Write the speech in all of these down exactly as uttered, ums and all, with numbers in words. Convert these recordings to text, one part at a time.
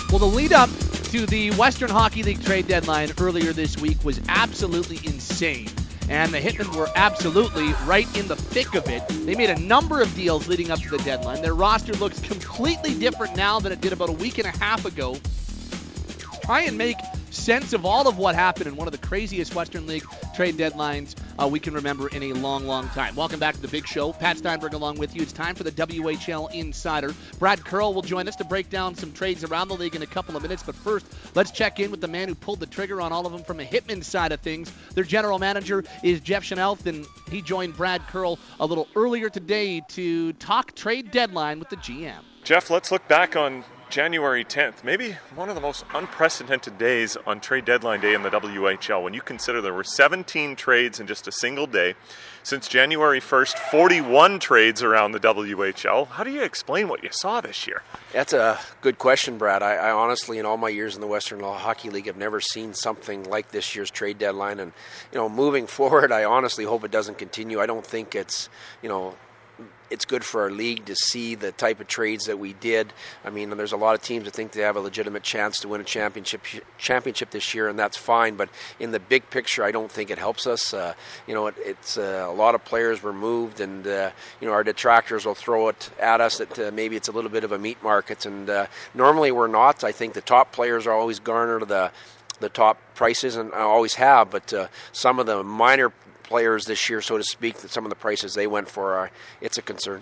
Well, the lead up to the Western Hockey League trade deadline earlier this week was absolutely insane. And the Hitmen were absolutely right in the thick of it. They made a number of deals leading up to the deadline. Their roster looks completely different now than it did about a week and a half ago. Try and make sense of all of what happened in one of the craziest Western League trade deadlines uh, we can remember in a long, long time. Welcome back to the big show. Pat Steinberg along with you. It's time for the W H L Insider. Brad Curl will join us to break down some trades around the league in a couple of minutes. But first, let's check in with the man who pulled the trigger on all of them from a Hitman side of things. Their general manager is Jeff Chanelth, and he joined Brad Curl a little earlier today to talk trade deadline with the G M. Jeff, let's look back on January tenth, maybe one of the most unprecedented days on trade deadline day in the W H L. When you consider there were seventeen trades in just a single day. Since January first, forty-one trades around the W H L. How do you explain what you saw this year? That's a good question, Brad. I, I honestly, in all my years in the Western Hockey League, have never seen something like this year's trade deadline. And, you know, moving forward, I honestly hope it doesn't continue. I don't think it's, you know, it's good for our league to see the type of trades that we did. I mean, there's a lot of teams that think they have a legitimate chance to win a championship championship this year, and that's fine. But in the big picture, I don't think it helps us. Uh, you know, it, it's uh, a lot of players were moved, and uh, you know, our detractors will throw it at us that uh, maybe it's a little bit of a meat market, and uh, normally we're not. I think the top players are always garner the the top prices, and I always have. But uh, some of the minor players this year, so to speak, that some of the prices they went for are, it's a concern.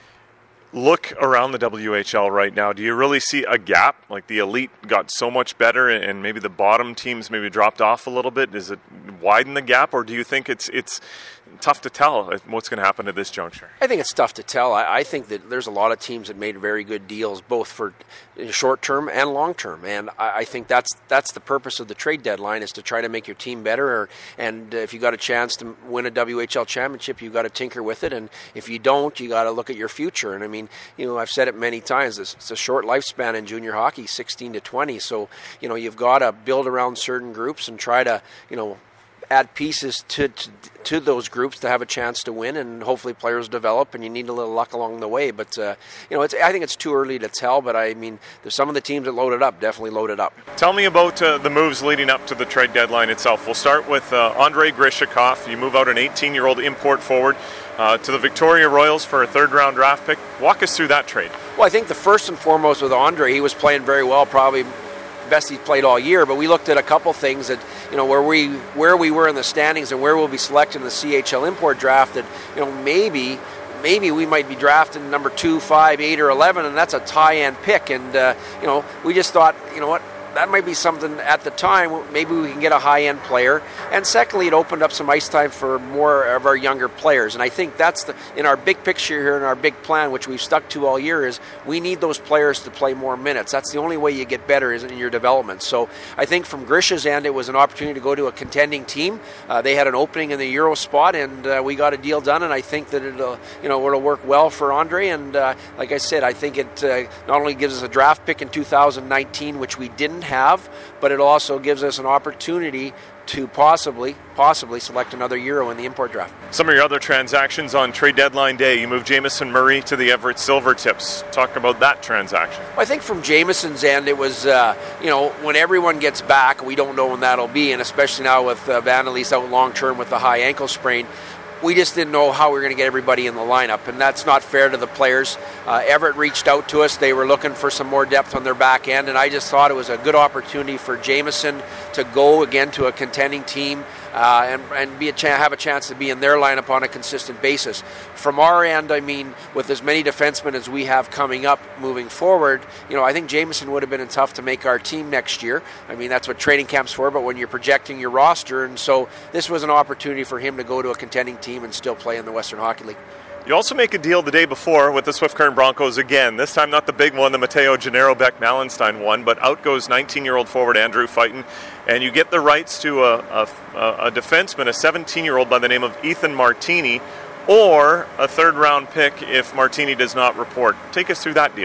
Look around the W H L right now. Do you really see a gap? Like the elite got so much better and maybe the bottom teams maybe dropped off a little bit. Does it widen the gap, or do you think it's it's tough to tell what's going to happen at this juncture? I think it's tough to tell. I, I think that there's a lot of teams that made very good deals, both for short term and long term. And I, I think that's that's the purpose of the trade deadline, is to try to make your team better. Or, and if you got a chance to win a W H L championship, you got to tinker with it. And if you don't, you got to look at your future. And I mean, you know, I've said it many times. It's, it's a short lifespan in junior hockey, sixteen to twenty. So, you know, you've got to build around certain groups and try to, you know, add pieces to, to to those groups to have a chance to win, and hopefully players develop, and you need a little luck along the way. But uh, you know, it's, I think it's too early to tell. But I mean, there's some of the teams that loaded up, definitely loaded up. Tell me about uh, the moves leading up to the trade deadline itself. We'll start with uh, Andrei Grishikov. You move out an eighteen-year-old import forward uh, to the Victoria Royals for a third-round draft pick. Walk us through that trade. Well, I think the first and foremost with Andrei, he was playing very well, probably best he's played all year, but we looked at a couple things that, you know, where we where we were in the standings and where we'll be selected in the C H L import draft, that, you know, maybe maybe we might be drafting number two, five, eight, or eleven, and that's a tie-end pick. And uh, you know, we just thought, you know what, that might be something at the time. Maybe we can get a high-end player. And secondly, it opened up some ice time for more of our younger players. And I think that's the, in our big picture here, in our big plan, which we've stuck to all year, is we need those players to play more minutes. That's the only way you get better, is in your development. So I think from Grisha's end, it was an opportunity to go to a contending team. Uh, they had an opening in the Euro spot, and uh, we got a deal done. And I think that it'll, you know, it'll work well for Andrei. And uh, like I said, I think it uh, not only gives us a draft pick in two thousand nineteen, which we didn't have, but it also gives us an opportunity to possibly, possibly select another Euro in the import draft. Some of your other transactions on trade deadline day, you moved Jamison Murray to the Everett Silvertips. Talk about that transaction. Well, I think from Jamison's end, it was, uh, you know, when everyone gets back, we don't know when that'll be, and especially now with uh, Vanderleest out long-term with the high ankle sprain, we just didn't know how we were going to get everybody in the lineup, and that's not fair to the players. Uh, Everett reached out to us. They were looking for some more depth on their back end, and I just thought it was a good opportunity for Jamison to go again to a contending team uh, and, and be a ch- have a chance to be in their lineup on a consistent basis. From our end, I mean, with as many defensemen as we have coming up moving forward, you know, I think Jamison would have been tough to make our team next year. I mean, that's what training camp's for, but when you're projecting your roster, and so this was an opportunity for him to go to a contending team and still play in the Western Hockey League. You also make a deal the day before with the Swift Current Broncos again. This time not the big one, the Matteo Gennaro Beck Malenstein one, but out goes nineteen-year-old forward Andrew Fighton, and you get the rights to a, a, a defenseman, a seventeen-year-old by the name of Ethan Martini, or a third-round pick if Martini does not report. Take us through that deal.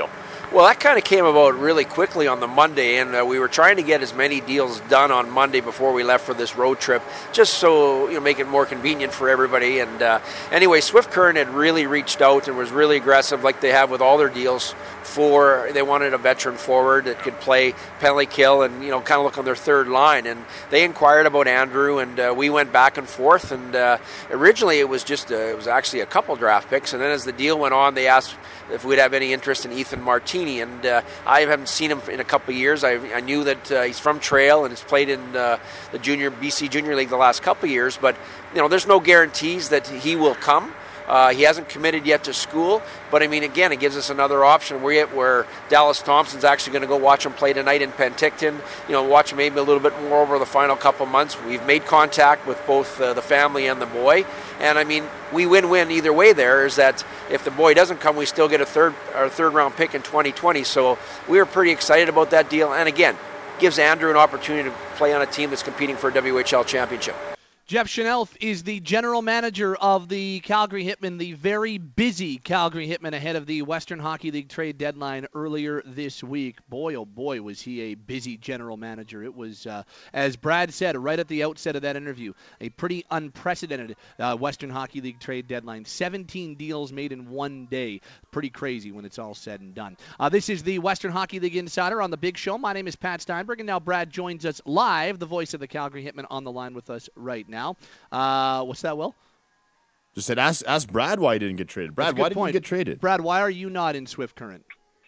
Well, that kind of came about really quickly on the Monday, and uh, we were trying to get as many deals done on Monday before we left for this road trip, just so, you know, make it more convenient for everybody. And uh, anyway, Swift Current had really reached out and was really aggressive, like they have with all their deals. For they wanted a veteran forward that could play penalty kill and, you know, kind of look on their third line. And they inquired about Andrew, and uh, we went back and forth. And uh, originally it was just a, it was actually a couple draft picks, and then as the deal went on, they asked if we'd have any interest in Ethan Martini. And uh, I haven't seen him in a couple of years. I, I knew that uh, he's from Trail and has played in uh, the junior B C Junior League the last couple of years. But, you know, there's no guarantees that he will come. Uh, he hasn't committed yet to school, but I mean, again, it gives us another option where, where Dallas Thompson's actually going to go watch him play tonight in Penticton. You know, watch him maybe a little bit more over the final couple months. We've made contact with both uh, the family and the boy, and I mean, we win-win either way. There is that if the boy doesn't come, we still get a third our third round pick in twenty twenty. So we were pretty excited about that deal, and again, gives Andrew an opportunity to play on a team that's competing for a W H L championship. Jeff Schnelf is the general manager of the Calgary Hitmen, the very busy Calgary Hitmen ahead of the Western Hockey League trade deadline earlier this week. Boy, oh boy, was he a busy general manager. It was, uh, as Brad said right at the outset of that interview, a pretty unprecedented uh, Western Hockey League trade deadline. seventeen deals made in one day. Pretty crazy when it's all said and done. Uh, this is the Western Hockey League Insider on The Big Show. My name is Pat Steinberg, and now Brad joins us live, the voice of the Calgary Hitmen, on the line with us right now. Uh, what's that, Will? Just said, ask ask Brad why he didn't get traded. Brad, why didn't you get traded? Brad, why are you not in Swift Current?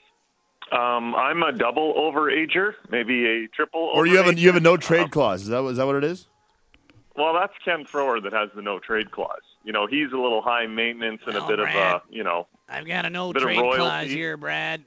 Um, I'm a double overager, maybe a triple. Or you have a you have a no trade um, clause. Is that is that what it is? Well, that's Ken Thrower that has the no trade clause. You know, he's a little high maintenance and oh, a bit Brad, of a, you know, I've got a no bit trade of royalty. clause here, Brad.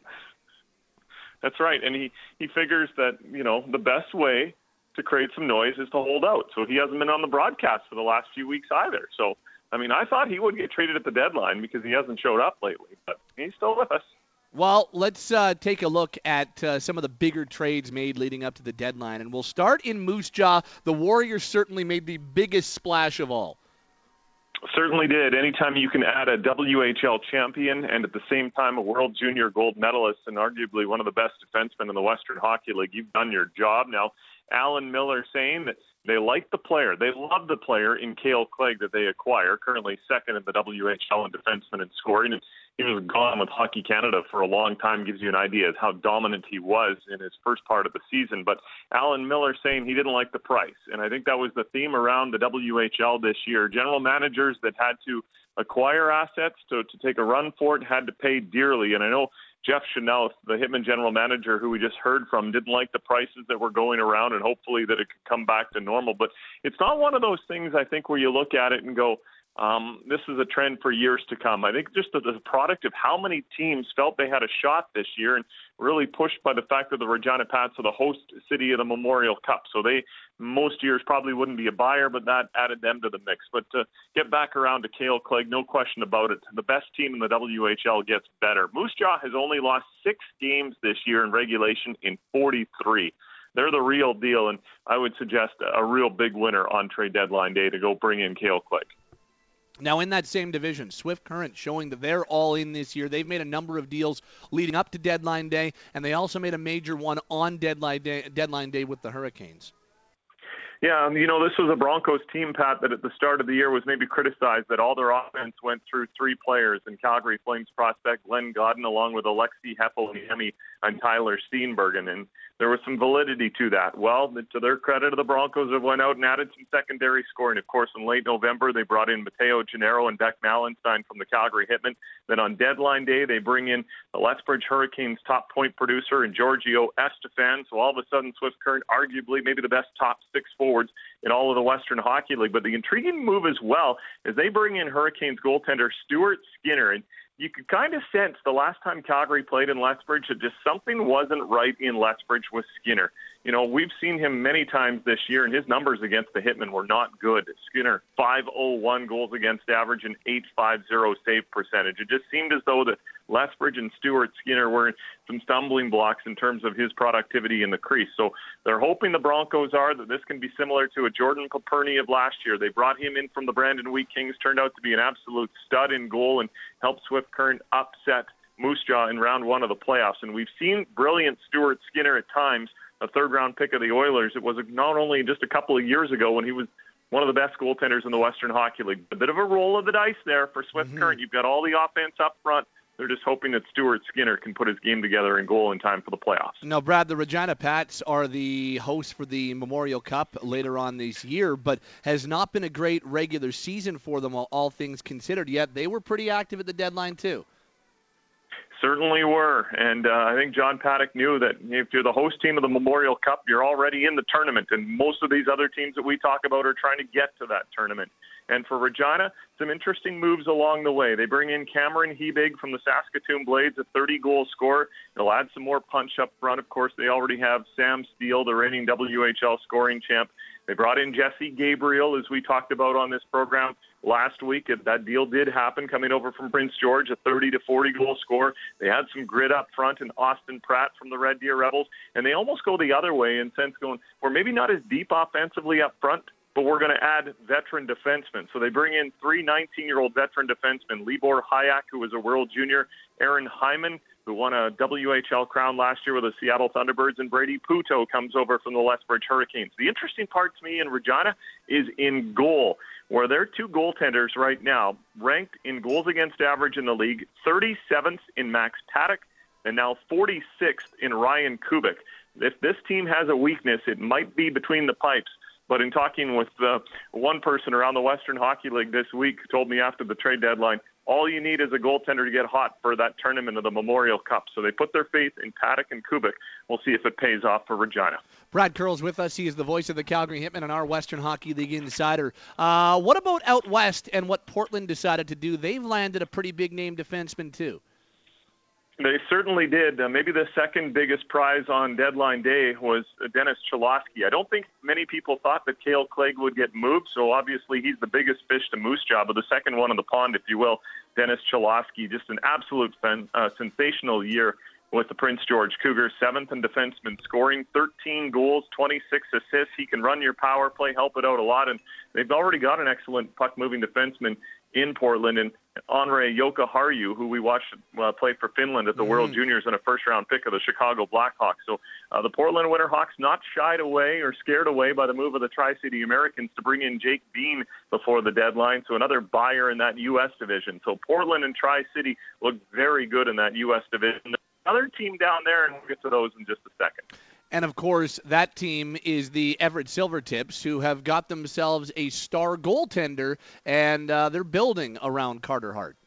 That's right, and he he figures that, you know, the best way to create some noise is to hold out. So he hasn't been on the broadcast for the last few weeks either. So, I mean, I thought he would get traded at the deadline because he hasn't showed up lately, but he's still with us. Well, let's uh, take a look at uh, some of the bigger trades made leading up to the deadline. And we'll start in Moose Jaw. The Warriors certainly made the biggest splash of all. Certainly did. Anytime you can add a W H L champion and at the same time a World Junior gold medalist and arguably one of the best defensemen in the Western Hockey League, you've done your job. Now, Alan Miller saying that they like the player. They love the player in Cale Clegg that they acquire, currently second in the W H L in defenseman and scoring. And he was gone with Hockey Canada for a long time, gives you an idea of how dominant he was in his first part of the season. But Alan Miller saying he didn't like the price. And I think that was the theme around the W H L this year. General managers that had to acquire assets to, to take a run for it had to pay dearly. And I know Jeff Schnelf, the Hitman general manager who we just heard from, didn't like the prices that were going around, and hopefully that it could come back to normal. But it's not one of those things, I think, where you look at it and go, um, this is a trend for years to come. I think just as a product of how many teams felt they had a shot this year, and really pushed by the fact that the Regina Pats are the host city of the Memorial Cup. So they, most years, probably wouldn't be a buyer, but that added them to the mix. But to get back around to Cale Clegg, no question about it, the best team in the W H L gets better. Moose Jaw has only lost six games this year in regulation in forty-three. They're the real deal, and I would suggest a real big winner on trade deadline day to go bring in Cale Clegg. Now, in that same division, Swift Current showing that they're all in this year. They've made a number of deals leading up to deadline day, and they also made a major one on deadline day, deadline day with the Hurricanes. Yeah, you know, this was a Broncos team, Pat, that at the start of the year was maybe criticized that all their offense went through three players in Calgary Flames prospect Glenn Godden, along with Alexi Heponiemi and Tyler Steenbergen, and there was some validity to that. Well, to their credit, the Broncos have went out and added some secondary scoring. Of course, in late November, they brought in Mateo Gennaro and Beck Malenstein from the Calgary Hitmen. Then on deadline day, they bring in the Lethbridge Hurricanes' top point producer and Giorgio Estefan. So all of a sudden, Swift Current, arguably maybe the best top six forwards in all of the Western Hockey League. But the intriguing move as well is they bring in Hurricanes goaltender Stuart Skinner. And you could kind of sense the last time Calgary played in Lethbridge that just something wasn't right in Lethbridge with Skinner. You know, we've seen him many times this year, and his numbers against the Hitmen were not good. Skinner, five oh one goals against average and eight fifty save percentage. It just seemed as though the Lethbridge and Stuart Skinner were some stumbling blocks in terms of his productivity in the crease. So they're hoping the Broncos are that this can be similar to a Jordan Paperny of last year. They brought him in from the Brandon Wheat Kings, turned out to be an absolute stud in goal and helped Swift Current upset Moose Jaw in round one of the playoffs. And we've seen brilliant Stuart Skinner at times, a third-round pick of the Oilers. It was not only just a couple of years ago when he was one of the best goaltenders in the Western Hockey League. A bit of a roll of the dice there for Swift mm-hmm. Current. You've got all the offense up front. They're just hoping that Stuart Skinner can put his game together in goal in time for the playoffs. Now, Brad, the Regina Pats are the hosts for the Memorial Cup later on this year, but has not been a great regular season for them, all, all things considered. Yet they were pretty active at the deadline, too. Certainly were, and uh, I think John Paddock knew that if you're the host team of the Memorial Cup, you're already in the tournament, and most of these other teams that we talk about are trying to get to that tournament. And for Regina, some interesting moves along the way. They bring in Cameron Hebig from the Saskatoon Blades, a thirty-goal scorer. They'll add some more punch up front. Of course, they already have Sam Steele, the reigning W H L scoring champ. They brought in Jesse Gabriel, as we talked about on this program last week. That deal did happen, coming over from Prince George, a thirty to forty goal scorer. They had some grit up front in Austin Pratt from the Red Deer Rebels, and they almost go the other way in sense going, we're maybe not as deep offensively up front, but we're going to add veteran defensemen. So they bring in three nineteen-year-old veteran defensemen, Libor Hayek, who was a World Junior, Aaron Hyman, who won a W H L crown last year with the Seattle Thunderbirds, and Brady Puto comes over from the Lethbridge Hurricanes. The interesting part to me in Regina is in goal, where their two goaltenders right now ranked in goals against average in the league, thirty-seventh in Max Paddock, and now forty-sixth in Ryan Kubik. If this team has a weakness, it might be between the pipes. But in talking with uh, one person around the Western Hockey League this week, told me after the trade deadline, all you need is a goaltender to get hot for that tournament of the Memorial Cup. So they put their faith in Paddock and Kubik. We'll see if it pays off for Regina. Brad Curl's with us. He is the voice of the Calgary Hitmen and our Western Hockey League insider. Uh, what about out west and what Portland decided to do? They've landed a pretty big-name defenseman, too. They certainly did. Uh, maybe the second biggest prize on deadline day was uh, Dennis Cholowski. I don't think many people thought that Cale Clegg would get moved, so obviously he's the biggest fish to Moose Jaw, but the second one in the pond, if you will, Dennis Cholowski, just an absolute fen- uh, sensational year with the Prince George Cougars, seventh in defenseman, scoring thirteen goals, twenty-six assists. He can run your power play, help it out a lot, and they've already got an excellent puck-moving defenseman in Portland, and Andre Jokiharju, who we watched uh, play for Finland at the mm. World Juniors and a first-round pick of the Chicago Blackhawks. So uh, the Portland Winterhawks not shied away or scared away by the move of the Tri-City Americans to bring in Jake Bean before the deadline, so another buyer in that U S division. So Portland and Tri-City look very good in that U S division. Another team down there, and we'll get to those in just a second. And, of course, that team is the Everett Silvertips, who have got themselves a star goaltender, and uh, they're building around Carter Hart.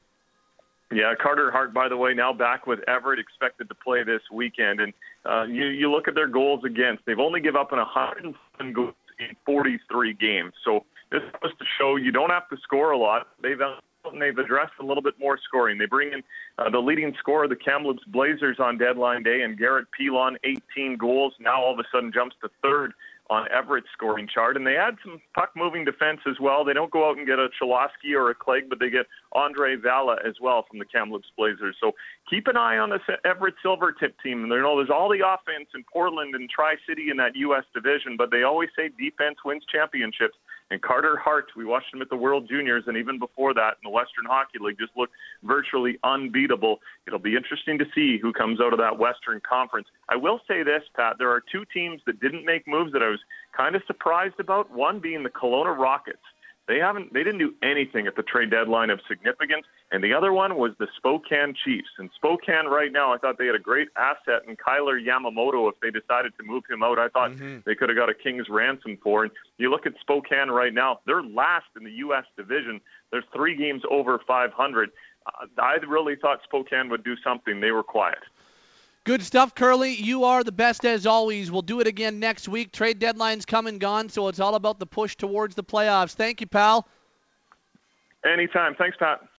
Yeah, Carter Hart, by the way, now back with Everett, expected to play this weekend. And uh, you, you look at their goals against. They've only given up one hundred seven goals in forty-three games. So this goes to show you don't have to score a lot. They've and they've addressed a little bit more scoring. They bring in uh, the leading scorer of the Kamloops Blazers on deadline day, and Garrett Pilon, eighteen goals, now all of a sudden jumps to third on Everett's scoring chart. And they add some puck-moving defense as well. They don't go out and get a Cholowski or a Clegg, but they get Andre Vala as well from the Kamloops Blazers. So keep an eye on this Everett Silvertip team. And you know, there's all the offense in Portland and Tri-City in that U S division, but they always say defense wins championships. And Carter Hart, we watched him at the World Juniors, and even before that in the Western Hockey League, just looked virtually unbeatable. It'll be interesting to see who comes out of that Western Conference. I will say this, Pat, there are two teams that didn't make moves that I was kind of surprised about, one being the Kelowna Rockets. They haven't. They didn't do anything at the trade deadline of significance. And the other one was the Spokane Chiefs. And Spokane right now, I thought they had a great asset in Kyler Yamamoto. If they decided to move him out, I thought mm-hmm. they could have got a king's ransom for. And you look at Spokane right now, they're last in the U S division. There's three games over five hundred. Uh, I really thought Spokane would do something. They were quiet. Good stuff, Curly. You are the best as always. We'll do it again next week. Trade deadline's come and gone, so it's all about the push towards the playoffs. Thank you, pal. Anytime. Thanks, Pat.